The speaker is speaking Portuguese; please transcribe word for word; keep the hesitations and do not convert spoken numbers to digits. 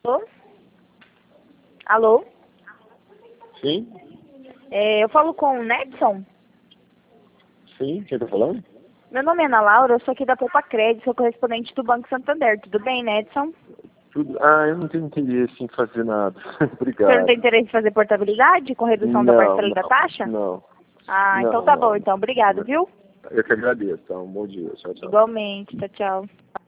Alô? Alô? Sim? É, eu falo com o Nedson? Sim, quem tá falando? Meu nome é Ana Laura, eu sou aqui da Poupa Crédito, sou correspondente do Banco Santander. Tudo bem, Nedson? Tudo... Ah, eu não tenho interesse em fazer nada. O senhor não Obrigado. tem interesse em fazer portabilidade com redução da Não, parcela não, da taxa? não. Ah, então Não, tá bom, não. então. Obrigado, viu? Eu que agradeço, tá? Um bom dia. Tchau, tchau. Igualmente. Tchau, tchau.